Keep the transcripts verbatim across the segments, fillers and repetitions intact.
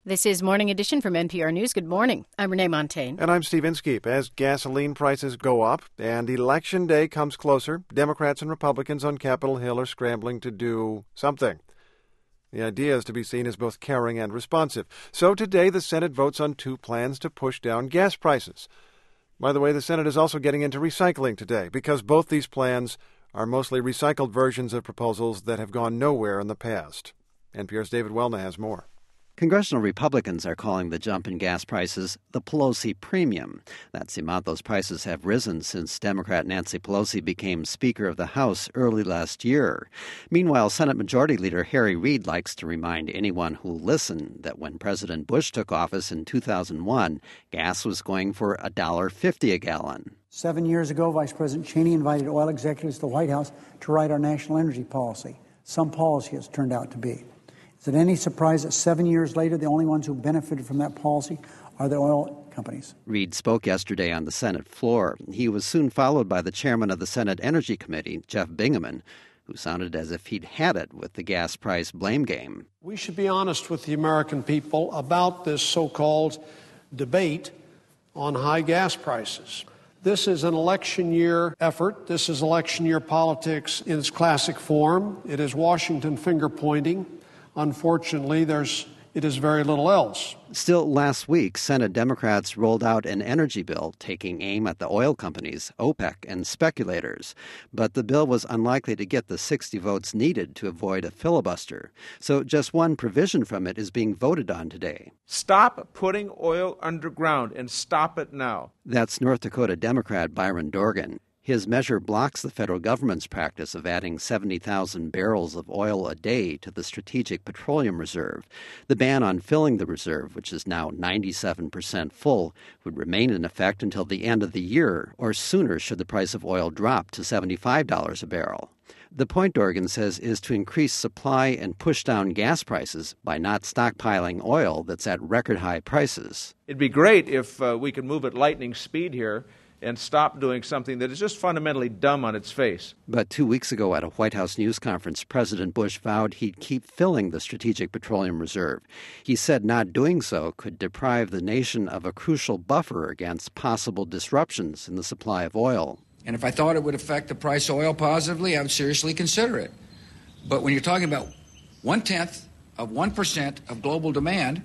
This is Morning Edition from N P R News. Good morning. I'm Renee Montaigne. And I'm Steve Inskeep. As gasoline prices go up and Election Day comes closer, Democrats and Republicans on Capitol Hill are scrambling to do something. The idea is to be seen as both caring and responsive. So today the Senate votes on two plans to push down gas prices. By the way, the Senate is also getting into recycling today because both these plans are mostly recycled versions of proposals that have gone nowhere in the past. N P R's David Welna has more. Congressional Republicans are calling the jump in gas prices the Pelosi premium. That's the amount those prices have risen since Democrat Nancy Pelosi became Speaker of the House early last year. Meanwhile, Senate Majority Leader Harry Reid likes to remind anyone who'll listen that when President Bush took office in two thousand one, gas was going for one dollar fifty a gallon. Seven years ago, Vice President Cheney invited oil executives to the White House to write our national energy policy. Some policy has turned out to be. Is it any surprise that seven years later, the only ones who benefited from that policy are the oil companies? Reid spoke yesterday on the Senate floor. He was soon followed by the chairman of the Senate Energy Committee, Jeff Bingaman, who sounded as if he'd had it with the gas price blame game. We should be honest with the American people about this so-called debate on high gas prices. This is an election year effort. This is election year politics in its classic form. It is Washington finger-pointing. Unfortunately, there's it is very little else. Still, last week, Senate Democrats rolled out an energy bill taking aim at the oil companies, OPEC, and speculators. But the bill was unlikely to get the sixty votes needed to avoid a filibuster. So just one provision from it is being voted on today. Stop putting oil underground, and stop it now. That's North Dakota Democrat Byron Dorgan. His measure blocks the federal government's practice of adding seventy thousand barrels of oil a day to the Strategic Petroleum Reserve. The ban on filling the reserve, which is now ninety-seven percent full, would remain in effect until the end of the year, or sooner should the price of oil drop to seventy-five dollars a barrel. The point, Dorgan says, is to increase supply and push down gas prices by not stockpiling oil that's at record-high prices. It'd be great if uh, we could move at lightning speed here and stop doing something that is just fundamentally dumb on its face. But two weeks ago at a White House news conference, President Bush vowed he'd keep filling the Strategic Petroleum Reserve. He said not doing so could deprive the nation of a crucial buffer against possible disruptions in the supply of oil. And if I thought it would affect the price of oil positively, I would seriously consider it. But when you're talking about one-tenth of one percent of global demand,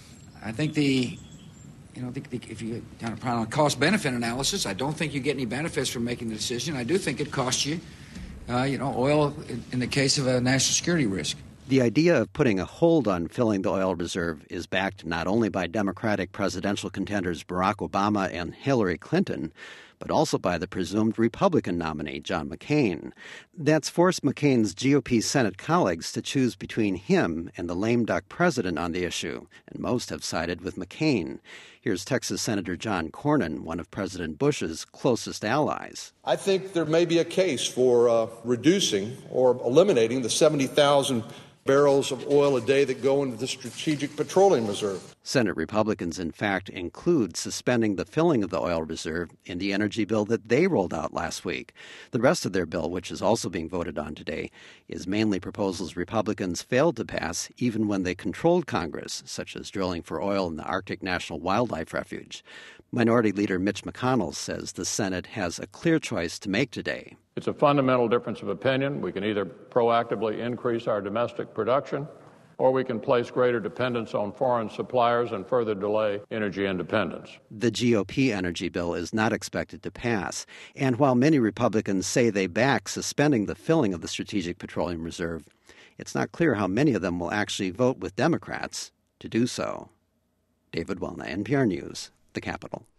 I think the You know, if you kind of on a cost-benefit analysis, I don't think you get any benefits from making the decision. I do think it costs you, uh, you know, oil in, in the case of a national security risk. The idea of putting a hold on filling the oil reserve is backed not only by Democratic presidential contenders Barack Obama and Hillary Clinton, but also by the presumed Republican nominee, John McCain. That's forced McCain's G O P Senate colleagues to choose between him and the lame duck president on the issue, and most have sided with McCain. Here's Texas Senator John Cornyn, one of President Bush's closest allies. I think there may be a case for uh, reducing or eliminating the seventy thousand barrels of oil a day that go into the Strategic Petroleum Reserve. Senate Republicans, in fact, include suspending the filling of the oil reserve in the energy bill that they rolled out last week. The rest of their bill, which is also being voted on today, is mainly proposals Republicans failed to pass even when they controlled Congress, such as drilling for oil in the Arctic National Wildlife Refuge. Minority Leader Mitch McConnell says the Senate has a clear choice to make today. It's a fundamental difference of opinion. We can either proactively increase our domestic production, or we can place greater dependence on foreign suppliers and further delay energy independence. The G O P energy bill is not expected to pass. And while many Republicans say they back suspending the filling of the Strategic Petroleum Reserve, it's not clear how many of them will actually vote with Democrats to do so. David Welna, N P R News, the Capitol.